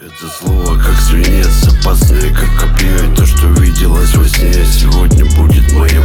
Это слово как свинец, опасное как копье. И то, что виделось во сне, сегодня будет моим.